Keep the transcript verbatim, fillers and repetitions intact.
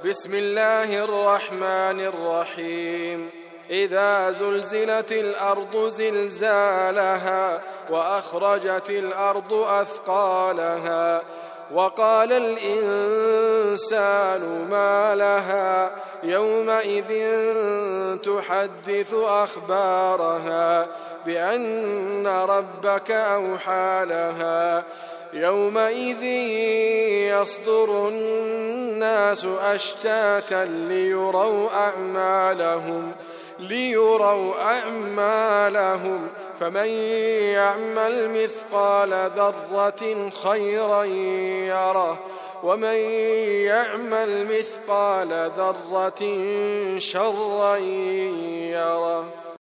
بسم الله الرحمن الرحيم إذا زلزلت الأرض زلزالها وأخرجت الأرض أثقالها وقال الإنسان ما لها يومئذ تحدث أخبارها بأن ربك أوحى لها يومئذ يصدر الناس أشتاتا ليروا أعمالهم ليروا أعمالهم فمن يعمل مثقال ذرة خيرا يره ومن يعمل مثقال ذرة شرا يره.